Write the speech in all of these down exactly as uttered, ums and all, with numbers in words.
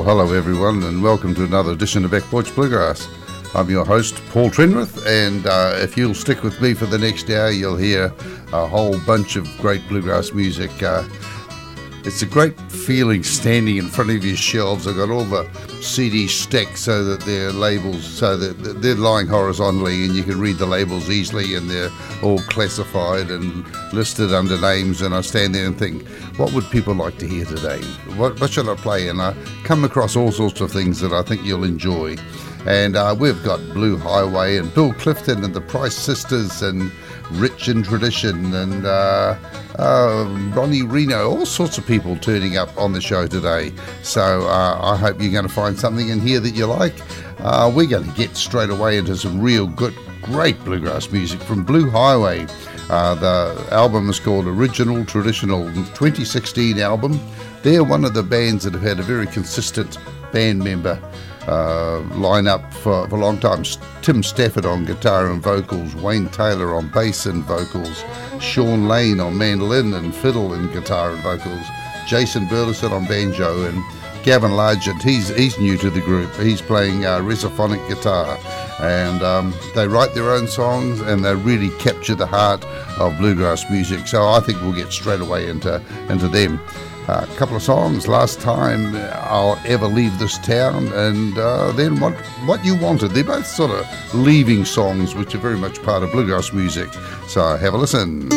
hello everyone, and welcome to another edition of Back Porch Bluegrass. I'm your host, Paul Trenwith, and uh, if you'll stick with me for the next hour, you'll hear a whole bunch of great bluegrass music. Uh, it's a great feeling standing in front of your shelves. I've got all the C Ds stacked so that they're labels, so that they're lying horizontally and you can read the labels easily, and they're all classified and listed under names. And I stand there and think, what would people like to hear today? What, what should I play? And I come across all sorts of things that I think you'll enjoy. And uh, we've got Blue Highway and Bill Clifton and the Price Sisters and Rich in Tradition and uh, uh, Ronnie Reno, all sorts of people turning up on the show today. So uh, I hope you're going to find something in here that you like. Uh, we're going to get straight away into some real good, great bluegrass music from Blue Highway. Uh, the album is called Original Traditional, twenty sixteen album. They're one of the bands that have had a very consistent band member Uh, line up for, for a long time. Tim Stafford on guitar and vocals, Wayne Taylor on bass and vocals, Sean Lane on mandolin and fiddle and guitar and vocals, Jason Burleson on banjo, and Gavin Largent, he's he's new to the group. He's playing uh, resophonic guitar, and um, they write their own songs and they really capture the heart of bluegrass music. So I think we'll get straight away into into them. A uh, couple of songs, Last Time I'll Ever Leave This Town, and uh, then what, what You Wanted. They're both sort of leaving songs, which are very much part of bluegrass music. So have a listen.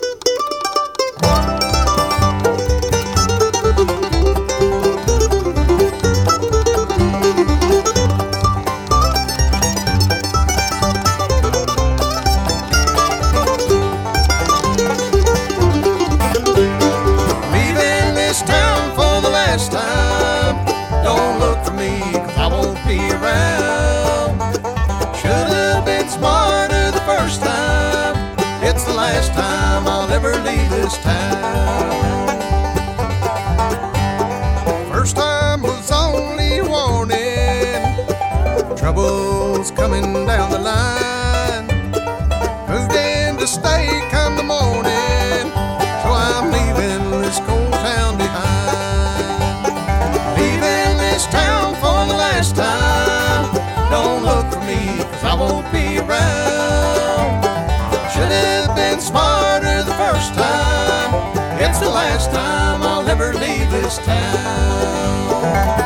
First time was only a warning, trouble's coming down the line. Moved in to stay come the morning, so I'm leaving this cold town behind. Leaving this town for the last time. Don't look for me, cause I won't be around. Should have been smarter the first time. It's the last time I'll ever leave this town.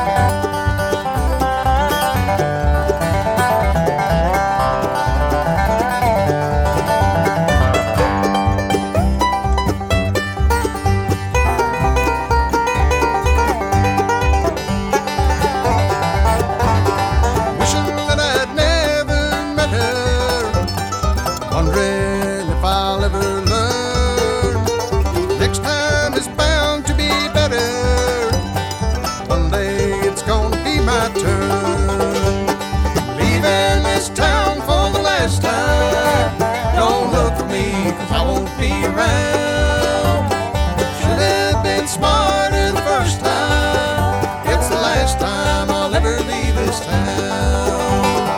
Cause I won't be around. Should have been smarter the first time. It's the last time I'll ever leave this town.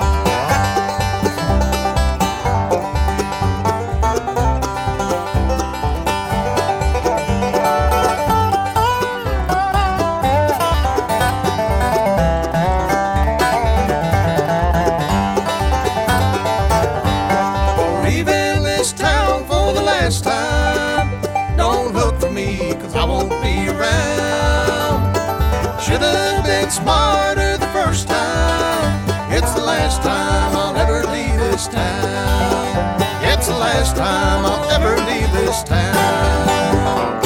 Smarter the first time. It's the last time I'll ever leave this town. It's the last time I'll ever leave this town.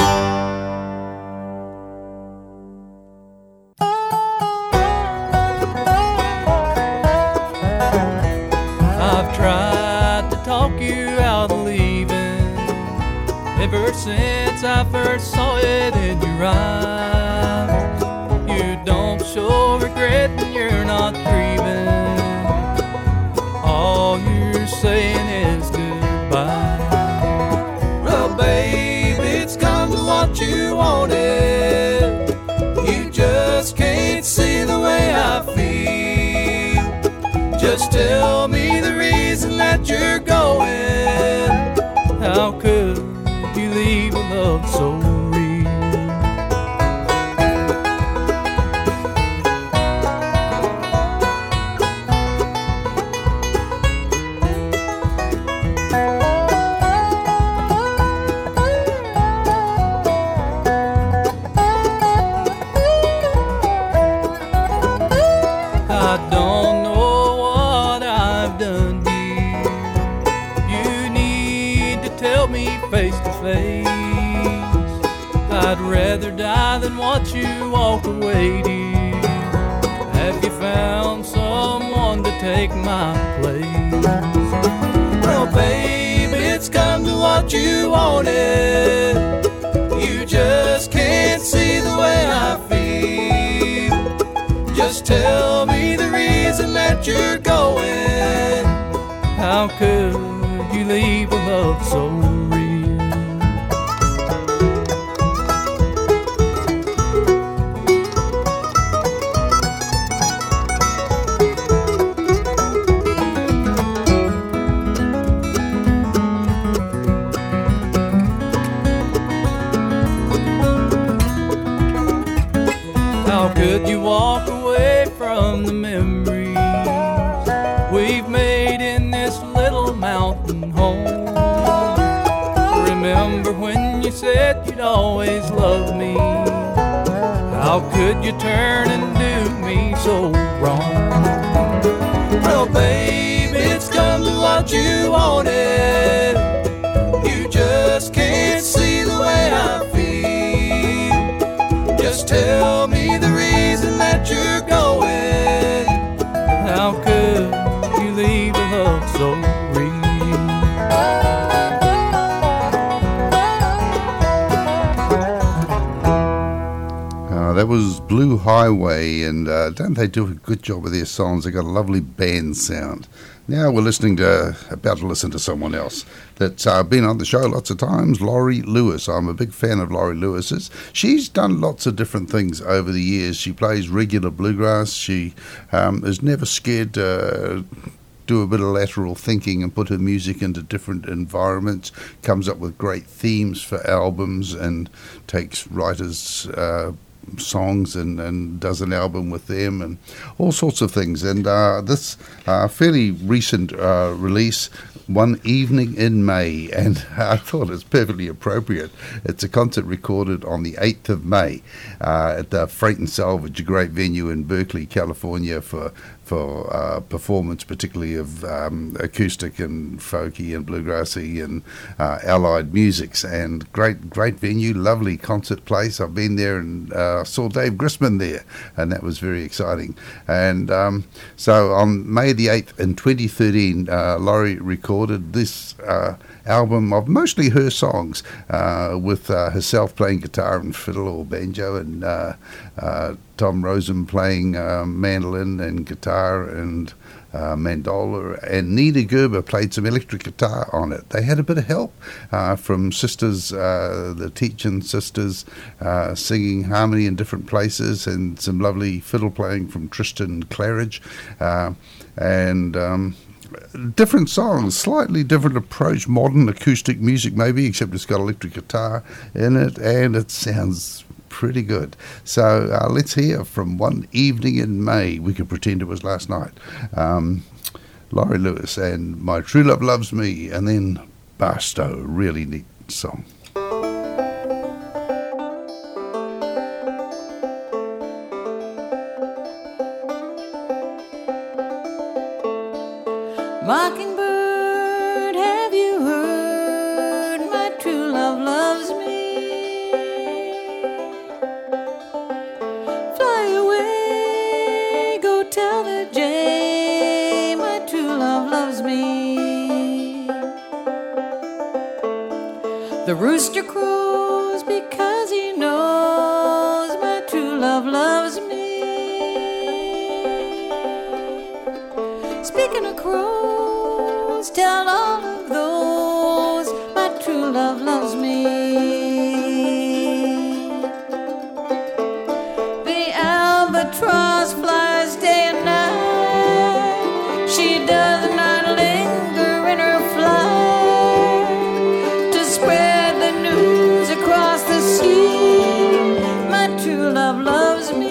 I've tried to talk you out of leaving ever since I first saw it in your eyes. So regret and you're not grieving. All you're saying is goodbye. Well, babe, it's come to what you wanted. You just can't see the way I feel. Just tell me the reason that you're going. How could you leave a love so real? I don't know what I've done, dear. You need to tell me face to face. I'd rather die than watch you walk away, dear. Have you found someone to take my place? Well, baby, it's come to what you wanted. You just can't see the way I feel. Just tell me the reason that you're going. How could you leave a love so real? How could you walk away from the memories we've made in this little mountain home? Remember when you said you'd always love me? How could you turn and do me so wrong? Well, baby, it's come to what you wanted. You just can't see the way I feel. Just tell me the reason that you're going. How could you leave a love so real? Uh, that was Blue Highway, and uh, don't they do a good job with their songs? They got a lovely band sound. Now we're listening to, about to listen to someone else that's uh, been on the show lots of times, Laurie Lewis. I'm a big fan of Laurie Lewis's. She's done lots of different things over the years. She plays regular bluegrass. She um, is never scared to do a bit of lateral thinking and put her music into different environments, comes up with great themes for albums and takes writers' uh, songs and, and does an album with them and all sorts of things. And uh, this uh, fairly recent uh, release, One Evening in May, and I thought it's perfectly appropriate. It's a concert recorded on the eighth of May uh, at the Freight and Salvage, a great venue in Berkeley, California, for for uh, performance, particularly of um, acoustic and folky and bluegrassy and uh, allied musics. And great, great venue, lovely concert place. I've been there and uh, saw Dave Grisman there, and that was very exciting. And um, so on May the eighth in twenty thirteen, uh, Laurie recorded this uh, album of mostly her songs, uh, with uh, herself playing guitar and fiddle or banjo, and uh, uh, Tom Rosen playing uh, mandolin and guitar and uh, mandola, and Nina Gerber played some electric guitar on it. They had a bit of help uh, from sisters, uh, the Teachin sisters, uh, singing harmony in different places, and some lovely fiddle playing from Tristan Claridge, uh, and um, different songs, slightly different approach, modern acoustic music maybe, except it's got electric guitar in it, and it sounds pretty good. So uh, let's hear from One Evening in May. We can pretend it was last night. Um, Laurie Lewis and My True Love Loves Me, and then Barstow, really neat song. Mockingbird, have you heard? My true love loves me. Fly away, go tell the jay, my true love loves me. The rooster crows because he knows my true love loves me. Speaking of crows, tell all of those my true love loves me. The albatross flies day and night. She does not linger in her flight to spread the news across the sea. My true love loves me.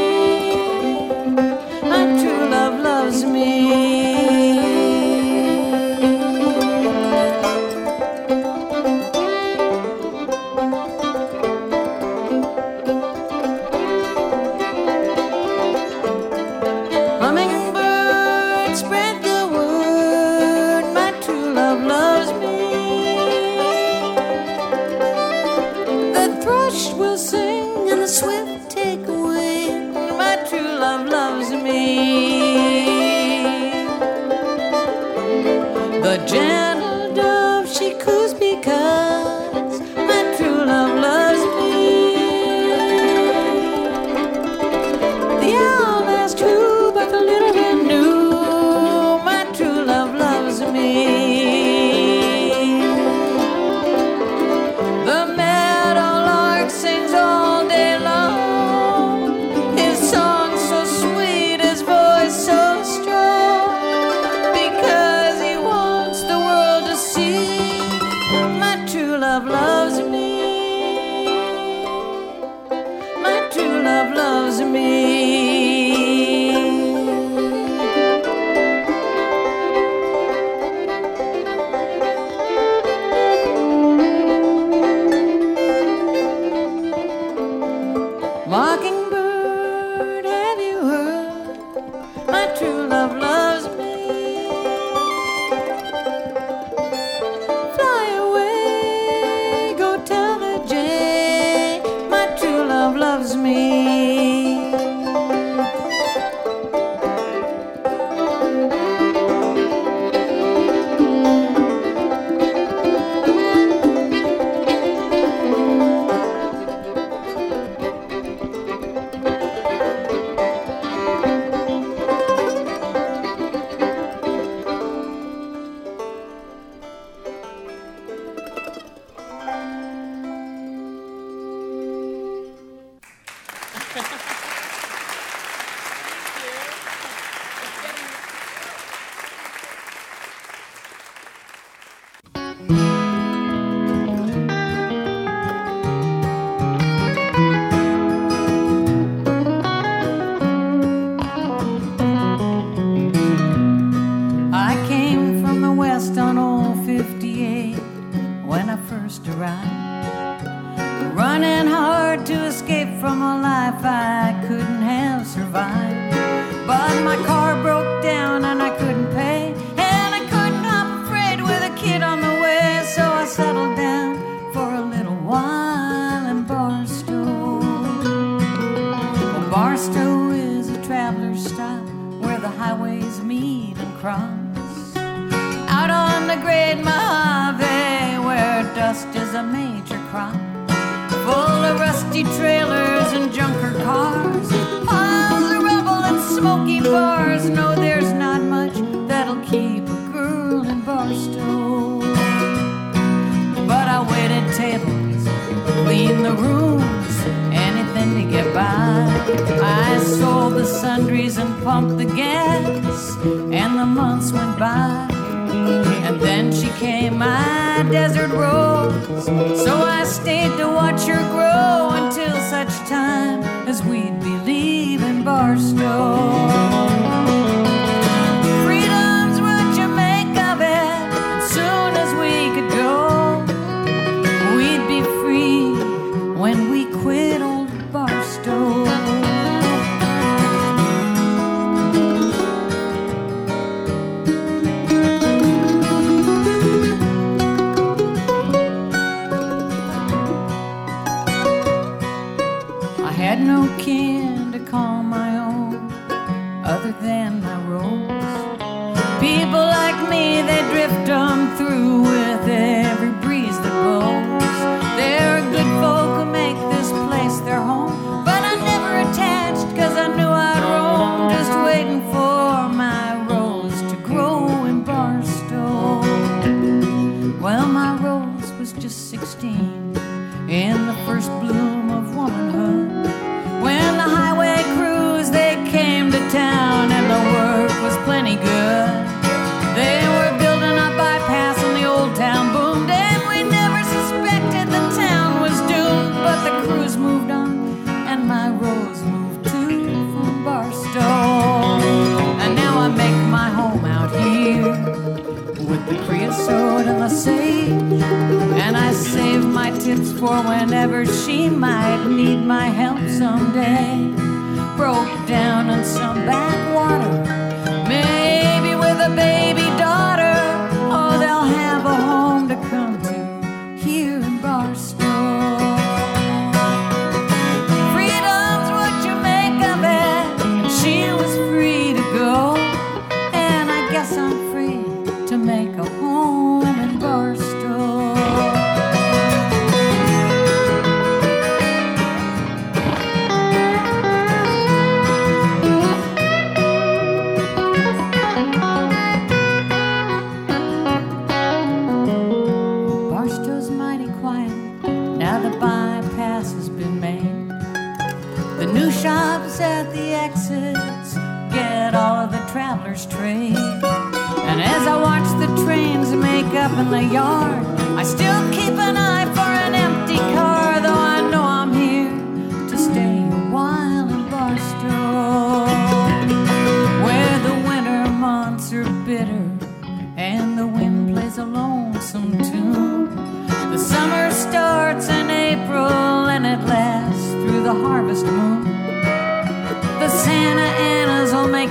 My true love loves me. my true love loves me. Fly away, go tell the jay, my true love loves me.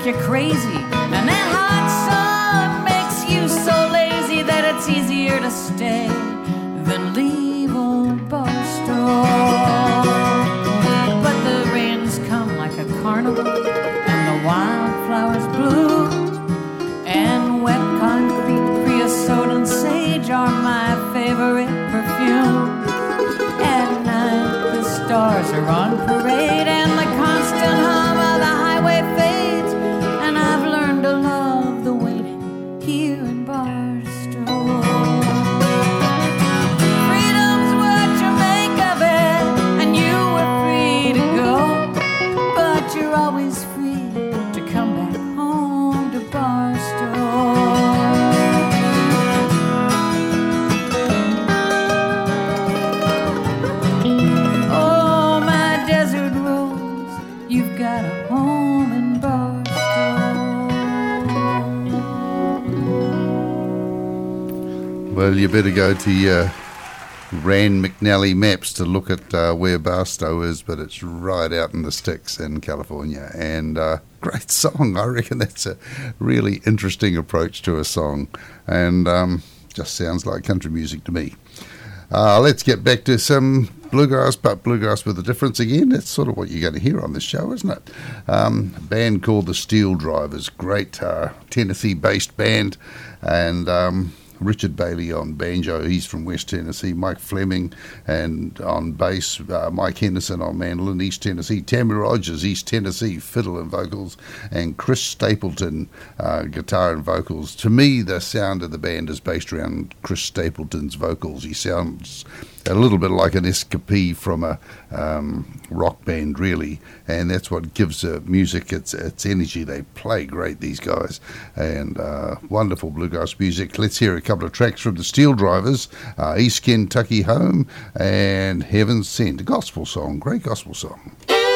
you crazy, and that hot sun makes you so lazy that it's easier to stay than leave old Barstow. But the rains come like a carnival, and the wildflowers bloom, and wet concrete, creosote, and sage are my favorite perfume. At night the stars are on parade, and the constant hum of the highway fades, and I've learned to love the waiting here in Barstow. Freedom's what you make of it, and you were free to go, but you're always free to come back home to Barstow. Oh, my desert rose, you've got a home in Barstow. Well, you better go to your Rand McNally maps to look at uh, where Barstow is, but it's right out in the sticks in California. And uh, great song. I reckon that's a really interesting approach to a song, and um, just sounds like country music to me. Uh, let's get back to some bluegrass, but bluegrass with a difference again. That's sort of what you're going to hear on this show, isn't it? Um, a band called the Steel Drivers, great uh, Tennessee-based band, and um, Richard Bailey on banjo, he's from West Tennessee, Mike Fleming, and on bass, uh, Mike Henderson on mandolin, East Tennessee, Tammy Rogers, East Tennessee, fiddle and vocals, and Chris Stapleton, uh, guitar and vocals. To me, the sound of the band is based around Chris Stapleton's vocals. He sounds a little bit like an escapee from a um, rock band, really, and that's what gives the music its its energy. They play great, these guys, and uh, wonderful bluegrass music. Let's hear a couple of tracks from the Steel Drivers, uh, East Kentucky Home and Heaven Sent, a gospel song, great gospel song.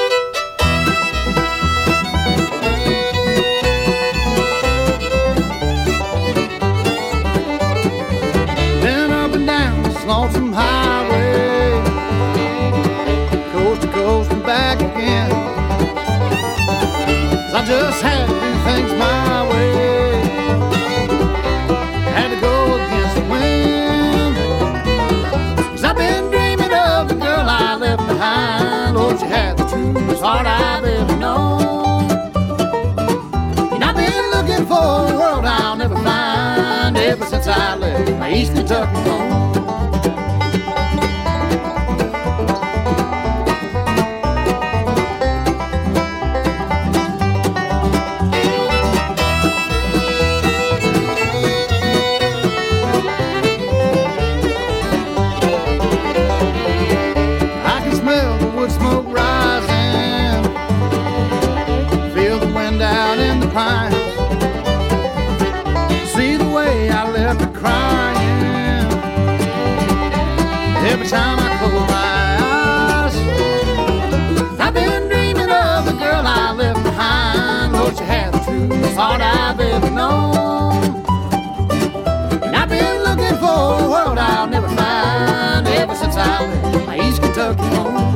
Been up and down this lonesome highway, coast to coast and back again. 'Cause I just had to do things my way, had to go against the wind. 'Cause I've been dreaming of the girl I left behind. Lord, she had the truest heart I've ever known, and I've been looking for a world I'll never find ever since I left my East Kentucky home. I can smell the wood smoke rising, feel the wind out in the pines, see the way I left her crying every time I close my eyes. I've been dreaming of the girl I left behind. Lord, she had the truest heart I've ever known, and I've been looking for a world I'll never find ever since I left my East Kentucky home.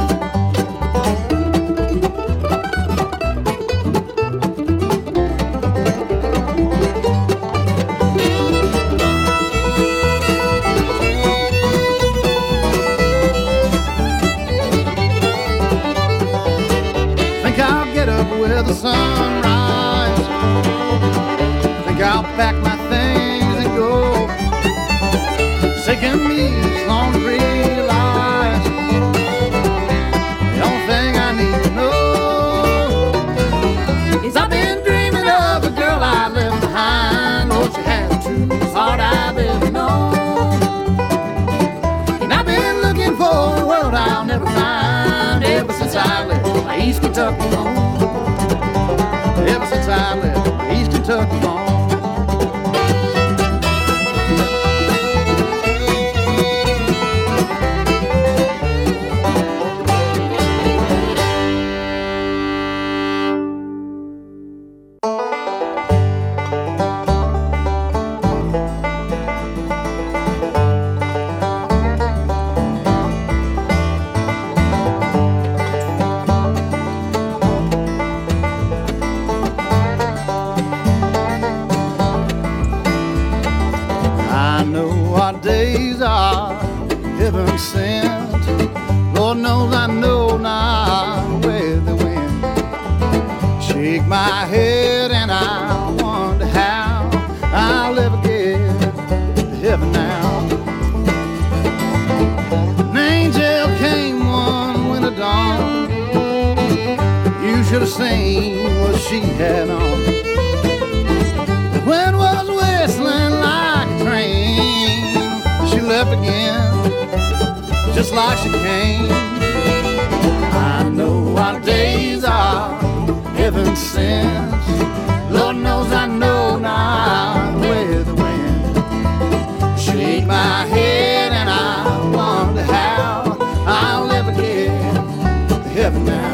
Think I'll get up with the sunrise, think I'll pack my things and go. Sicking me as long to realize the only thing I need to know is I've been dreaming of the girl I left behind. Lord, she had the truest heart I've ever known, and I've been looking for a world I'll never find ever since I left my East Kentucky home. Ever since I left my East Kentucky home. our days are heaven sent. Lord knows I know not where they went. Shake my head and I wonder how I'll ever get to heaven now. An angel came one winter dawn. You should have seen what she had on. The wind was whistling like a train. She left again, just like she came. I know our days are heaven sent. Lord knows I know not where the wind. Shake my head and I wonder how I'll ever get to heaven now.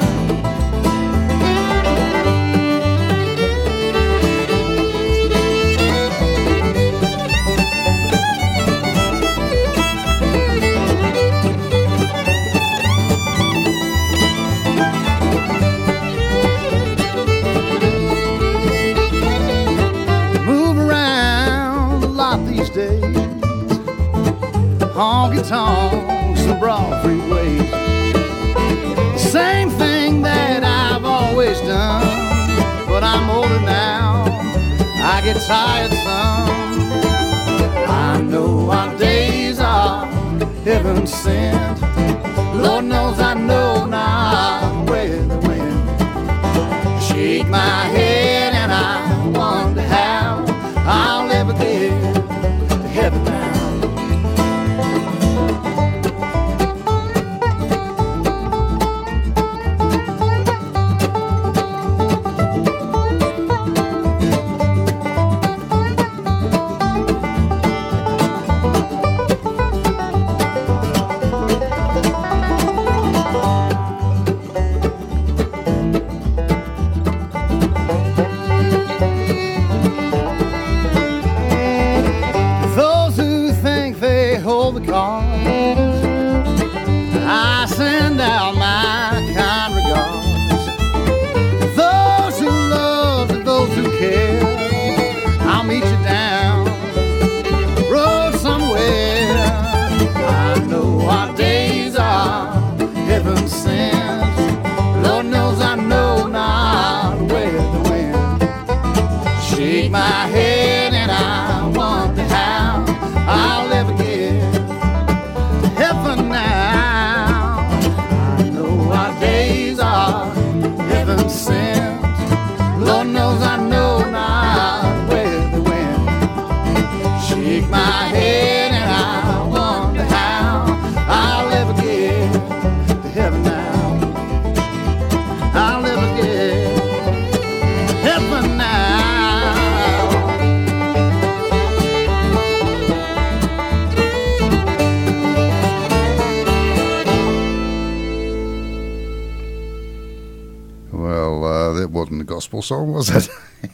Honky tonks and broad freeways, same thing that I've always done. But I'm older now, I get tired some. I know our days are heaven sent. Lord knows I know not where the wind. Shake my head and I wonder how I'll ever get to heaven now. I send out my kind regards. Those who love and those who care, I'll meet you down the road somewhere. I know our days are heaven sent. Lord knows I know not where the wind. Shake my head and I wonder how I'll ever get heaven now. I know our days are heaven sent. Lord knows I know not where they went. Shake my head and I wonder how I'll ever get to heaven now. I'll ever get to heaven now. That wasn't a gospel song, was it?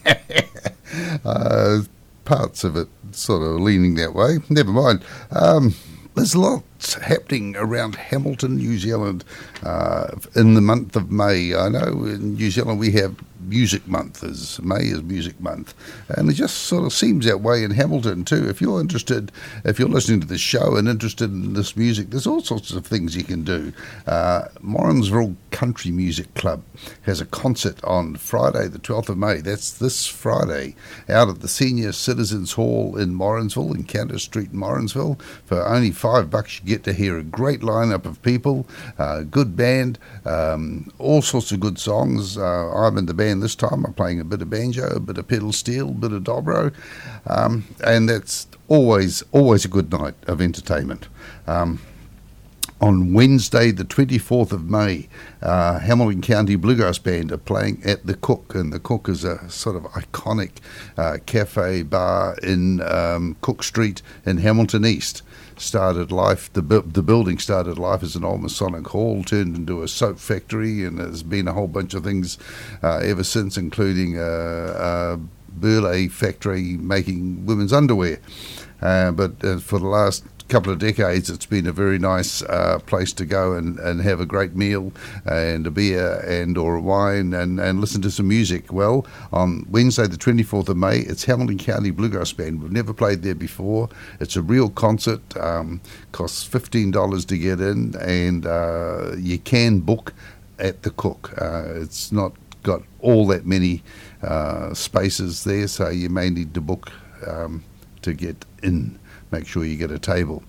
uh, parts of it sort of leaning that way. Never mind. Um, there's lots happening around Hamilton, New Zealand, uh, in the month of May. I know in New Zealand we have Music Month, as May is Music Month, and it just sort of seems that way in Hamilton too. If you're interested, if you're listening to this show and interested in this music, there's all sorts of things you can do. Uh, Morrinsville Country Music Club has a concert on Friday the twelfth of May. That's this Friday, out at the Senior Citizens Hall in Morrinsville, in Cantor Street, Morrinsville. For only five bucks you get to hear a great lineup of people, uh, good band, um, all sorts of good songs. Uh, I'm in the band this time. I'm playing a bit of banjo, a bit of pedal steel, a bit of dobro, um, and that's always always a good night of entertainment. Um, on Wednesday, the twenty-fourth of May, uh, Hamilton County Bluegrass Band are playing at The Cook, and The Cook is a sort of iconic uh, cafe bar in um, Cook Street in Hamilton East. Started life, the bu- the building started life as an old Masonic hall, turned into a soap factory, and there's been a whole bunch of things uh, ever since, including a, a burlap factory making women's underwear. Uh, but uh, for the last couple of decades, it's been a very nice uh, place to go and, and have a great meal and a beer and or a wine and, and listen to some music. Well, on Wednesday the twenty-fourth of May, it's Hamilton County Bluegrass Band. We've never played there before. It's a real concert, um, costs fifteen dollars to get in, and uh, you can book at the Cook. Uh, it's not got all that many uh, spaces there, so you may need to book um, to get in. Make sure you get a table.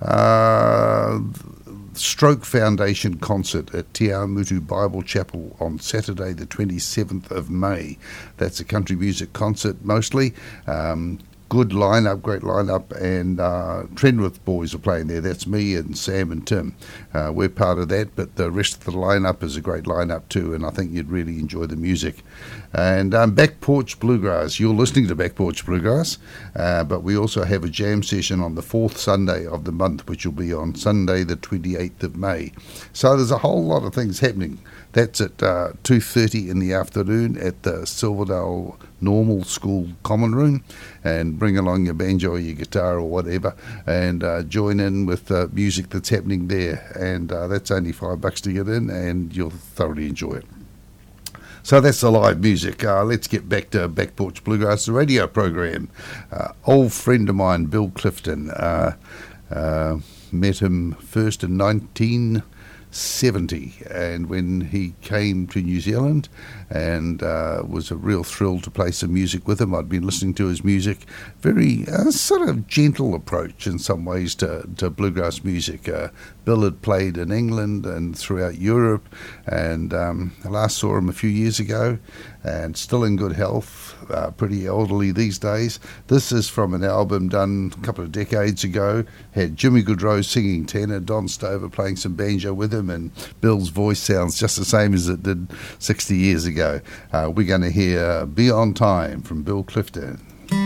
Uh, Stroke Foundation concert at Te Awamutu Bible Chapel on Saturday the twenty-seventh of May. That's a country music concert mostly. Um, good lineup, great lineup, and uh, Trenwith boys are playing there. That's me and Sam and Tim. Uh, we're part of that, but the rest of the lineup is a great lineup too, and I think you'd really enjoy the music. And um, Back Porch Bluegrass, you're listening to Back Porch Bluegrass, uh, but we also have a jam session on the fourth Sunday of the month, which will be on Sunday the twenty-eighth of May. So there's a whole lot of things happening. That's at uh, two thirty in the afternoon at the Silverdale Normal School Common Room, and bring along your banjo or your guitar or whatever, and uh, join in with the uh, music that's happening there. And uh, that's only five bucks to get in, and you'll thoroughly enjoy it. So that's the live music. Uh, let's get back to Back Porch Bluegrass, the radio program. Uh, old friend of mine, Bill Clifton, uh, uh, met him first in nineteen seventy, and when he came to New Zealand, and uh, was a real thrill to play some music with him. I'd been listening to his music, very uh, sort of gentle approach in some ways to, to bluegrass music. Uh, Bill had played in England and throughout Europe, and um, I last saw him a few years ago, and still in good health, uh, pretty elderly these days. This is from an album done a couple of decades ago, had Jimmy Goodrow singing tenor, Don Stover playing some banjo with him, and Bill's voice sounds just the same as it did sixty years ago. Uh, we're going to hear Be On Time from Bill Clifton.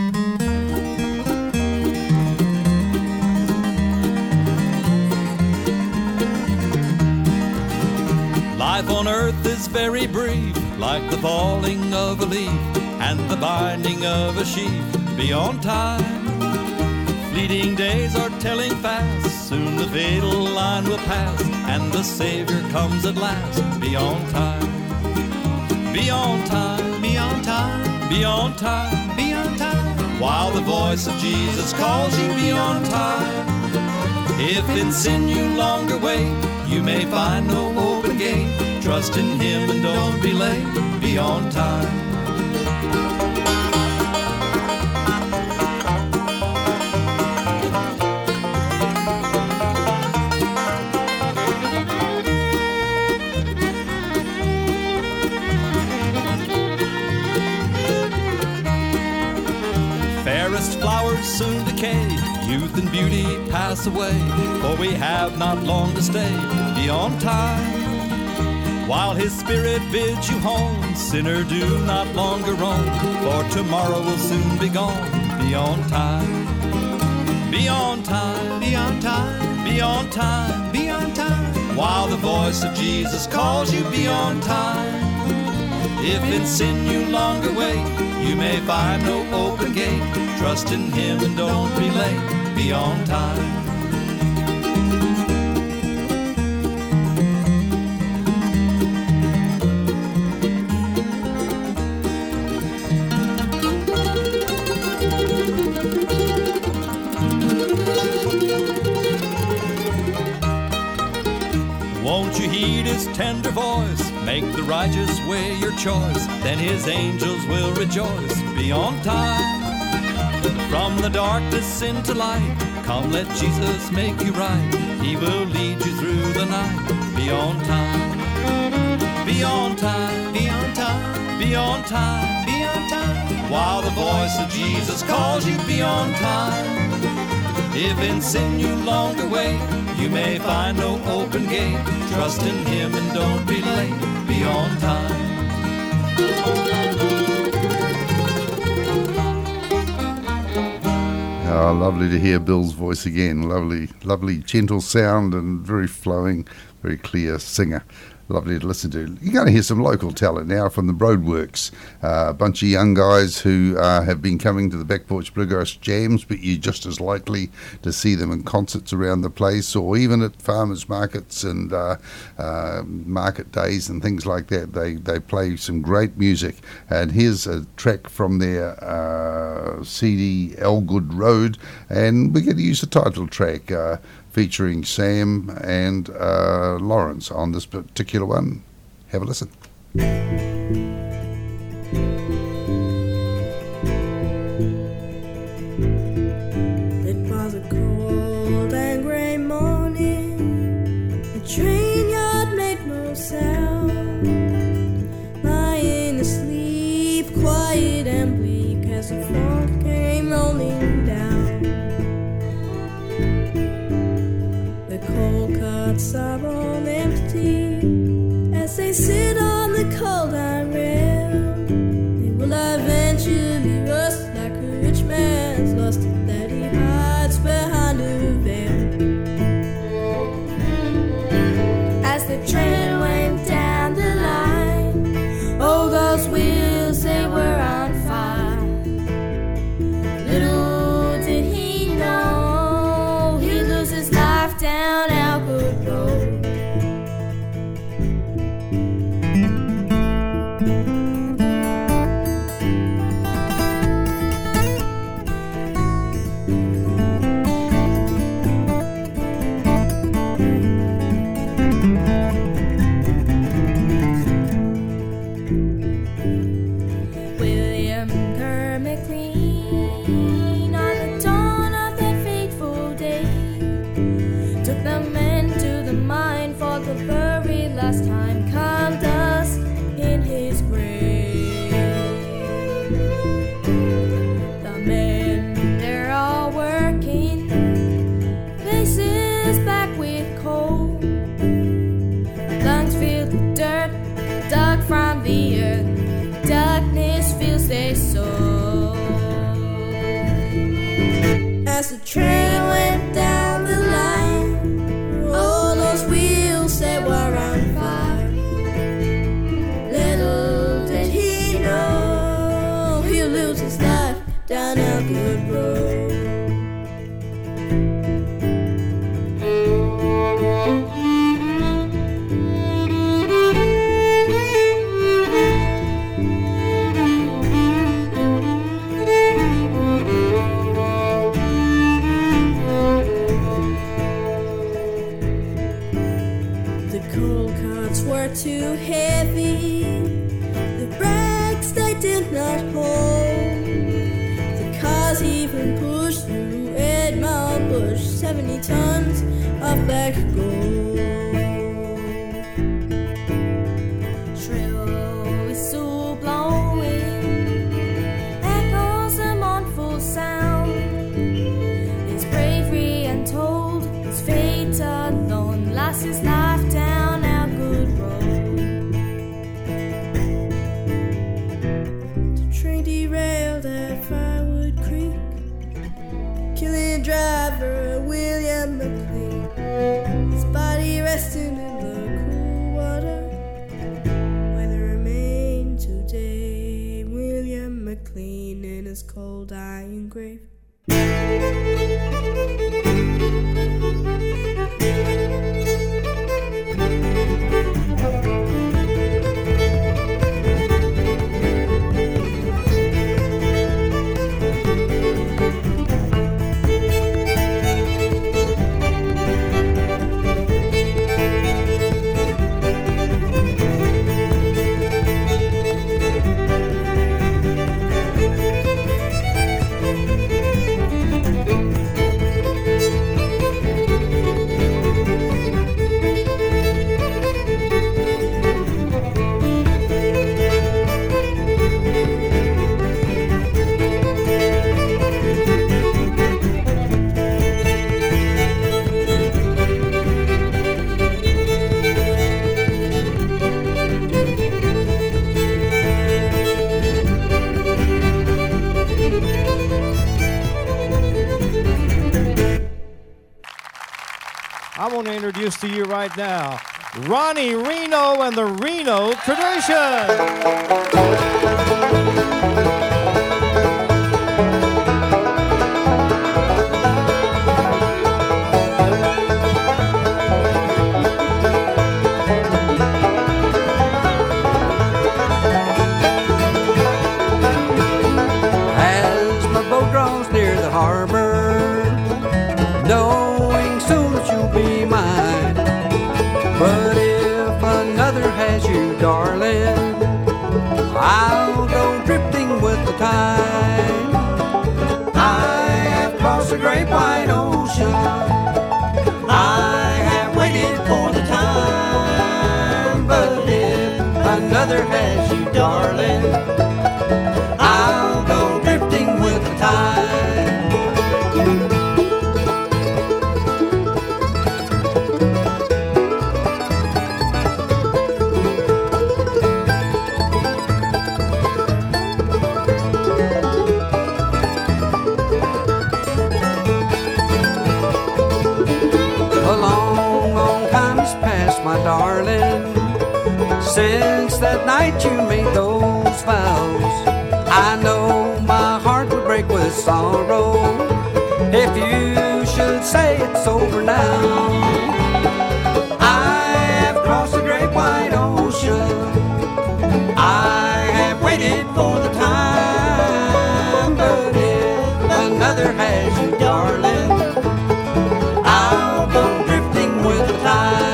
Life on earth is very brief, like the falling of a leaf and the binding of a sheaf. Be on time. Fleeting days are telling fast, soon the fatal line will pass, and the Savior comes at last. Be on time. Be on time, be on time, be on time, be on time. While the voice of Jesus calls you, be on time. If in sin you longer wait, you may find no open gate. Trust in Him and don't be late. Be on time. Flowers soon decay, youth and beauty pass away, for we have not long to stay. Be on time. While His Spirit bids you home, sinner, do not longer roam, for tomorrow will soon be gone. Be on time. Be on time. Be on time. Be on time. Be on time. While the voice of Jesus calls you, be on time. If in sin you longer wait, you may find no open gate. Trust in Him and don't be late. Be on time. Won't you heed His tender voice? Make the righteous way your choice. Then His angels will rejoice. Be on time. From the darkness into light, come let Jesus make you right. He will lead you through the night. Be on time. Be on time. Be on time. Be on time. Be on time. While the voice of Jesus calls you, be on time. If in sin you longer wait, you may find no open gate. Trust in Him and don't be late. Be on time. Oh, lovely to hear Bill's voice again. Lovely, lovely, gentle sound and very flowing, very clear singer. lovely to listen to. You're going to hear some local talent now from the Broadworks, uh, a bunch of young guys who uh, have been coming to the Back Porch Bluegrass Jams, but you're just as likely to see them in concerts around the place or even at farmers markets and uh, uh, market days and things like that. They they play some great music, and here's a track from their uh, C D Elgood Road, and we're going to use the title track uh, featuring Sam and uh, Lawrence on this particular one. Have a listen. It was a cold and grey morning. The train yard made no sound. Lying asleep, quiet and bleak, as the fog came rolling down. The coal carts are all empty as they sit on the cold iron rail. They will eventually rust like a rich man's lust that he hides behind a veil. As the train went down the line, oh, those wheels, they were on fire. Little did he know he'd lose his life down Elgood Road. William Kerr McLean, on the dawn of that fateful day, took the men to the mine for the very last time, carved dust in his grave. The men, they're all working, faces back with coal, lungs filled with dirt dug from the earth. Darkness fills their soul. As the train went down the line, all those wheels that were on fire. Little did he know he'll lose his life down Elgood Road. The coal carts were too heavy, the rags they did not hold. The cars even pushed through Edmund Bush, seventy tons of black gold. Shrill whistle blowing, echoes a mournful sound. His bravery untold, his fate unknown, lost his life down Elgood Road. The train derailed at Firewood Creek, killing driver William McLean. His body resting in the cool water, where there remain today William McLean in his cold iron grave. I want to introduce to you right now Ronnie Reno and the Reno Tradition. As my boat draws near the harbor, knowing soon that you'll be mine. But if another has you, darling, I'll go drifting with the tide. I have crossed the great wide ocean, I have waited for the time. But if another has you, darling, I'll go drifting with the tide. My darling, since that night you made those vows, I know my heart would break with sorrow if you should say it's over now. I have crossed the great wide ocean, I have waited for the time. But if another has you, darling, I'll go drifting with the tide.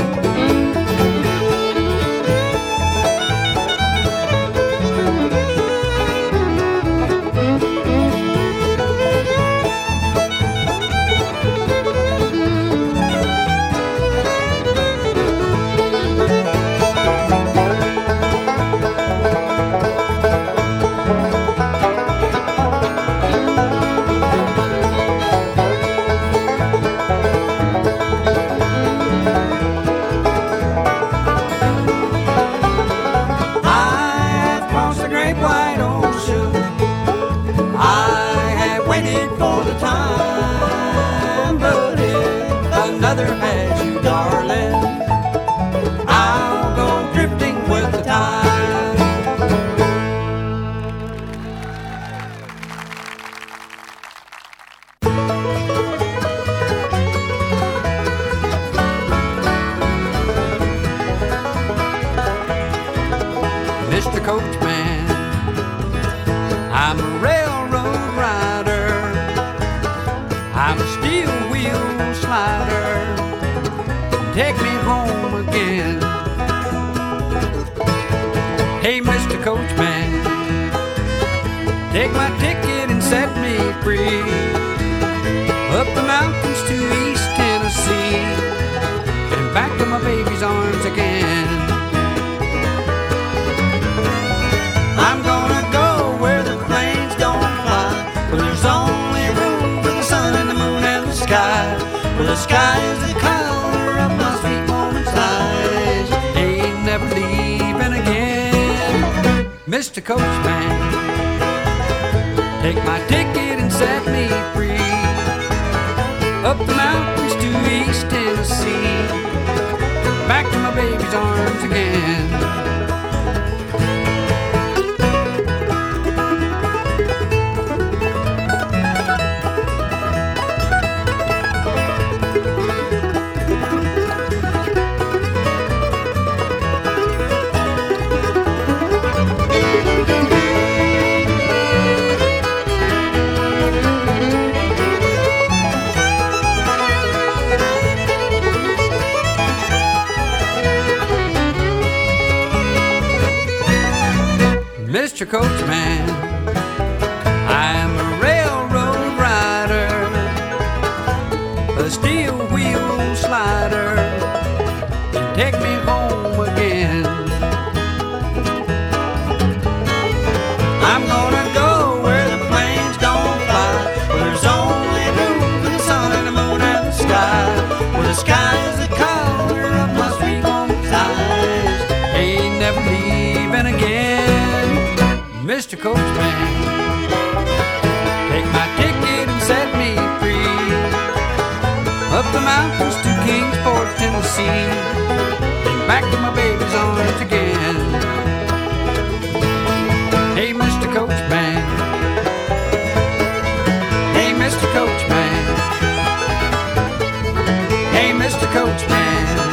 Another has you, darling, I'll go drifting with the tide. Mister Coachman, I'm a railroad rider, I'm a steel wheel slider, take me home again. Hey, Mister Coachman, take my ticket and set me free, up the mountains to East Tennessee, and back to my baby's arms again. I'm gonna go where the planes don't fly, where there's only room for the sun and the moon and the sky, where the sky is the color of my sweet woman's eyes. Ain't never leaving again. Mister Coachman, take my ticket and set me free, up the mountains to East Tennessee, back to my baby's arms again. Mister Coachman, I'm a railroad rider, a steel wheel slider, and take me home again. I'm gonna go where the planes don't fly, where there's only room for the sun and the moon and the sky, where the sky is the color of my sweet woman's eyes. Ain't never leaving again. Mister Coachman, take my ticket and set me free, up the mountains to Kingsport, Tennessee, back in my baby's arms again. Hey, Mister Coachman. Hey, Mister Coachman. Hey, Mister Coachman.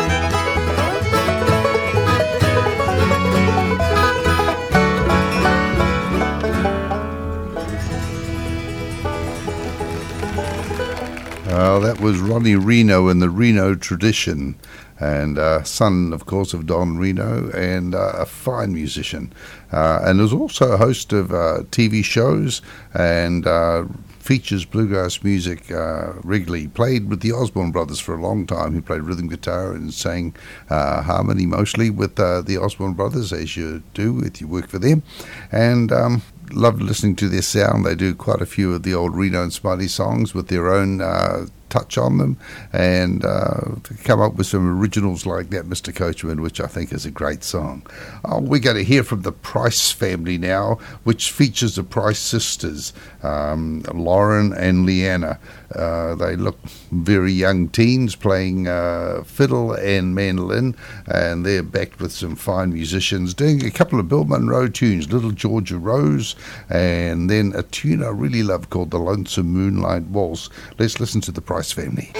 Uh, that was Ronnie Reno and the Reno Tradition, and uh, son, of course, of Don Reno, and uh, a fine musician. Uh, and was also a host of uh, T V shows and uh, features bluegrass music uh, regularly. Played with the Osborne Brothers for a long time. He played rhythm guitar and sang uh, harmony mostly with uh, the Osborne Brothers, as you do if you work for them. And um, loved listening to their sound. They do quite a few of the old Reno and Smiley songs with their own uh, touch on them, and uh, to come up with some originals like that, Mister Coachman, which I think is a great song. Oh, we're going to hear from the Price family now, which features the Price sisters, um, Lauren and Leanna. Uh, they look very young teens playing uh, fiddle and mandolin, and they're backed with some fine musicians doing a couple of Bill Monroe tunes, Little Georgia Rose, and then a tune I really love called The Lonesome Moonlight Waltz. Let's listen to the Price family.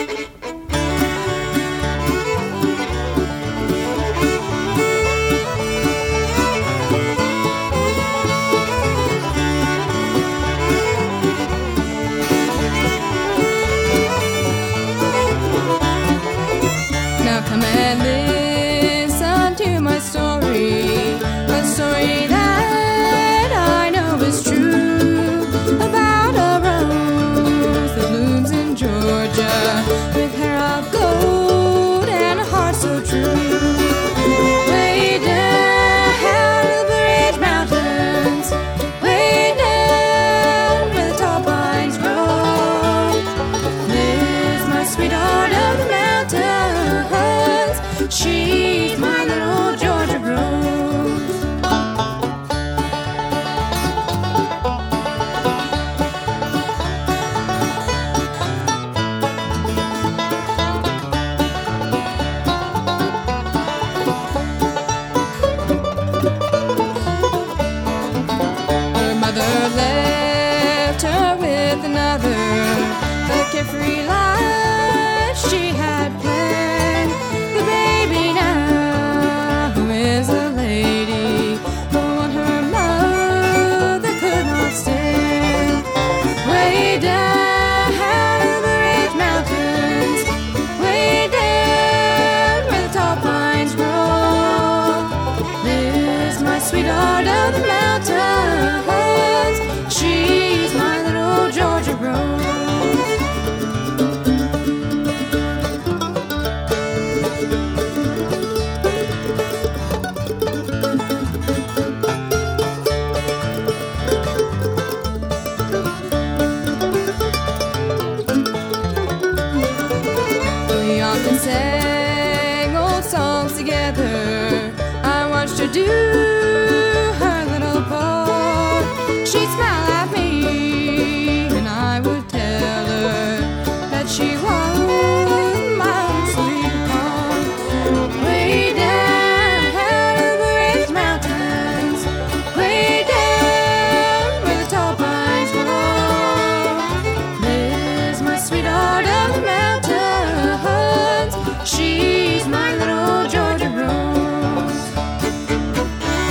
Now come and listen to my story, a story that I know is true, about a rose that blooms in Georgia, with hair of gold and a heart so true. Way down in the Ridge Mountains, way down where the tall pines grow, lives my sweetheart of the mountains. She's my little Georgia rose. Her mother left her with another, the carefree life she had planned. The baby now, who is a lady, the one her mother could not stand. Way down in the Ridge Mountains, way down where the tall pines grow, lives my sweetheart of the mountains. She's my little Georgia rose. We often sang old songs together. I watched her do her little part. She'd smile at me, and I would tell her that she was my own sweetheart. Way down in the Ridge Mountains, way down where the tall pines grow, lives my sweetheart of the mountains. She's my little Georgia rose.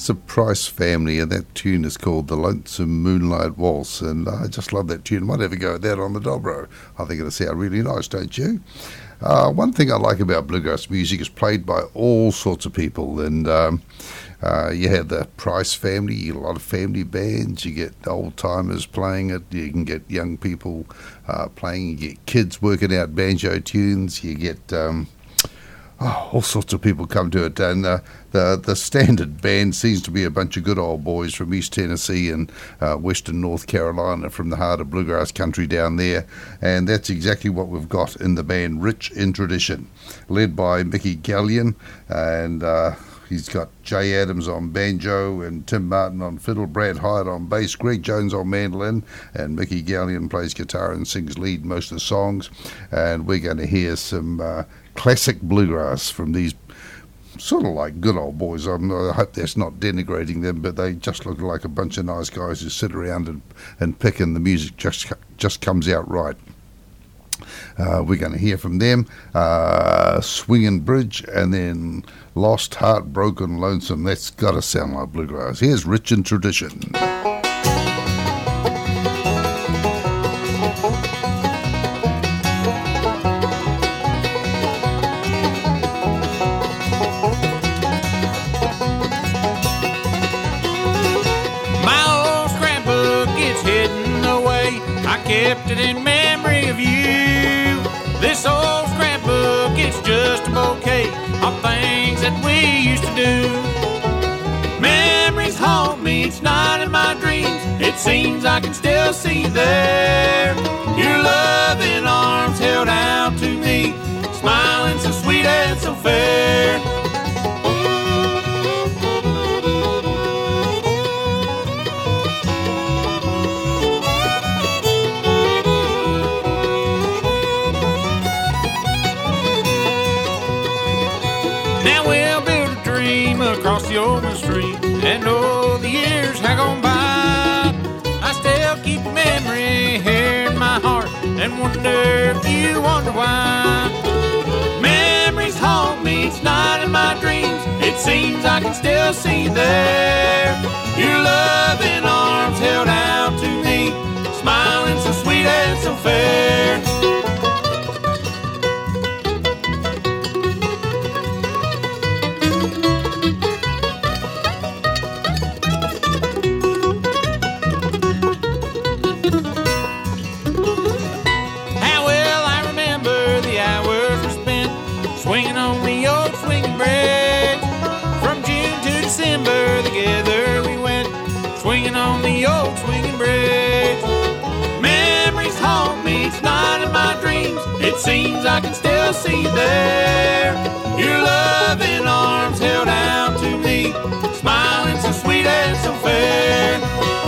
That's the Price Family, and that tune is called The Lonesome Moonlight Waltz, and I just love that tune. Might ever go with that on the dobro. I think it'll sound really nice, don't you? Uh, one thing I like about bluegrass music is played by all sorts of people, and um, uh, you have the Price Family, you get a lot of family bands, you get old-timers playing it, you can get young people uh, playing, you get kids working out banjo tunes, you get um, oh, all sorts of people come to it, and uh, the the standard band seems to be a bunch of good old boys from East Tennessee and uh, Western North Carolina, from the heart of bluegrass country down there, and that's exactly what we've got in the band Rich in Tradition, led by Mickey Gallion, and uh, he's got Jay Adams on banjo and Tim Martin on fiddle, Brad Hyatt on bass, Greg Jones on mandolin, and Mickey Gallion plays guitar and sings lead most of the songs, and we're going to hear some uh, classic bluegrass from these sort of like good old boys. I'm, I hope that's not denigrating them, but they just look like a bunch of nice guys who sit around and, and pick, and the music just just comes out right. Uh, we're going to hear from them, uh, Swingin' Bridge, and then Lost, Heartbroken, Lonesome. That's got to sound like bluegrass. Here's Rich in Tradition. Kept it in memory of you. This old scrapbook, it's just a bouquet of things that we used to do. Memories haunt me each night in my dreams. It seems I can still see you there. Your loving arms held out to me, smiling so sweet and so fair. Across the open street, and oh, the years have gone by. I still keep your memory here in my heart, and wonder if you wonder why. Memories haunt me each night in my dreams. It seems I can still see you there. Your loving arms held out to me, smiling so sweet and so fair. On the old swinging bridge, memories haunt me each night in my dreams. It seems I can still see you there. Your loving arms held out to me, smiling so sweet and so fair.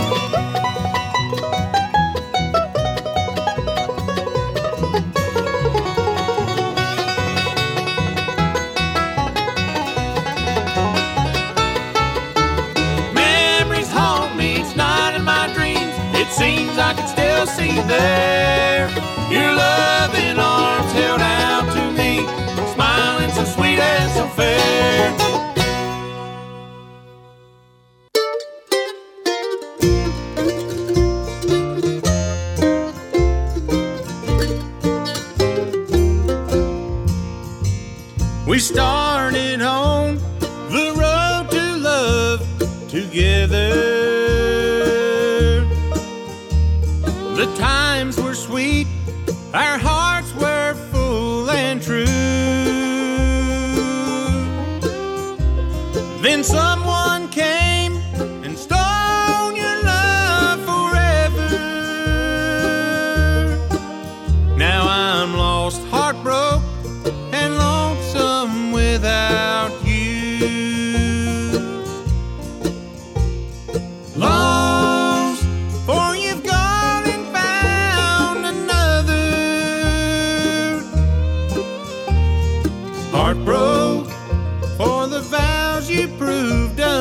Seems I can still see you there. Your loving arms held out to me, smiling so sweet and so fair. We started on the road to love together. The times were sweet, our hearts were full and true. Then someone came and stole your love forever. Now I'm lost, heartbroken, and lonesome without you. Lost, for you've gone. Heartbroken for the vows you proved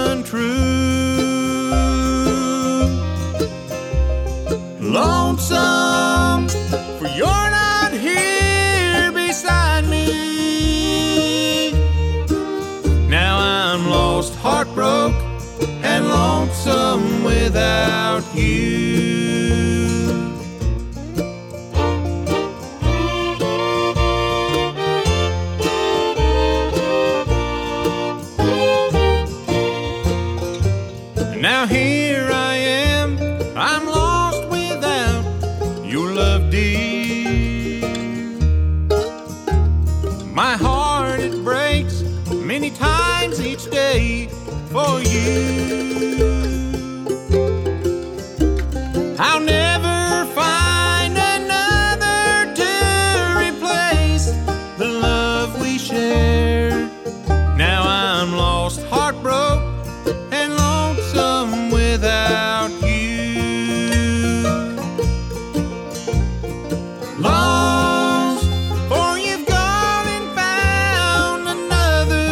dear. My heart, it breaks many times each day for you. I'll never find another to replace the love we shared. Now I'm lost, heartbroken, and lonesome without you. Lost, for you've gone and found another.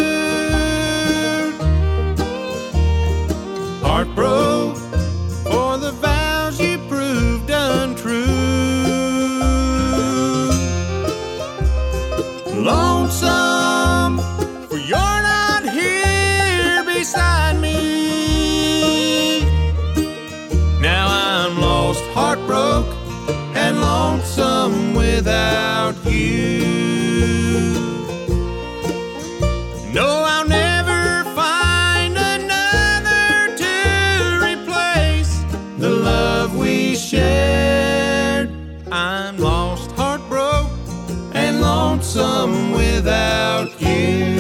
Heartbroken, for the vows you proved untrue. Lonesome, for you're not here beside me. Now I'm lost, heartbroken, and lonesome without you. No, I'll never find another to replace the love we shared. I'm lost, heartbroken, and lonesome without you.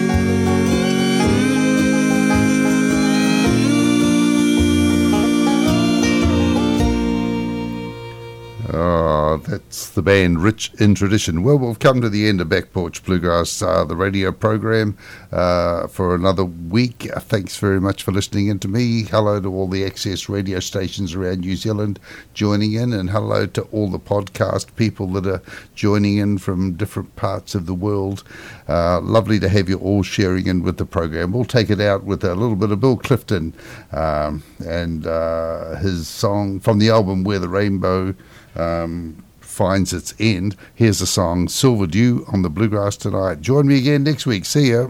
Oh, that's the band Rich in Tradition. Well, we've come to the end of Back Porch Bluegrass, uh, the radio program, uh, for another week. Uh, thanks very much for listening in to me. Hello to all the Access radio stations around New Zealand joining in, and hello to all the podcast people that are joining in from different parts of the world. Uh, lovely to have you all sharing in with the program. We'll take it out with a little bit of Bill Clifton um, and uh, his song from the album Where the Rainbow Um, finds its end. Here's the song Silver Dew on the Bluegrass Tonight. Join me again next week. See ya.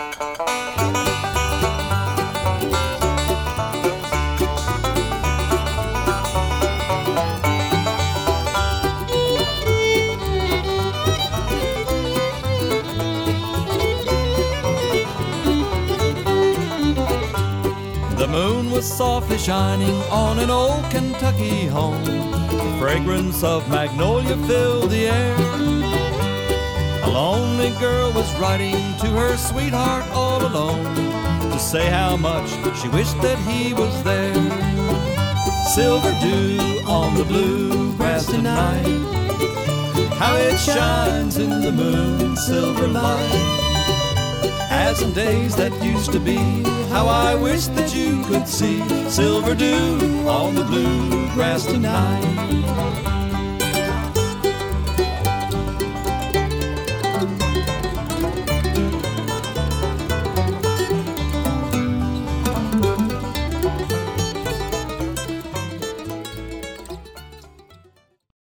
The moon was softly shining on an old Kentucky home. The fragrance of magnolia filled the air. A lonely girl was writing to her sweetheart all alone to say how much she wished that he was there. Silver dew on the bluegrass tonight, how it shines in the moon's silver light. As in days that used to be, how I wish that you could see silver dew on the bluegrass tonight.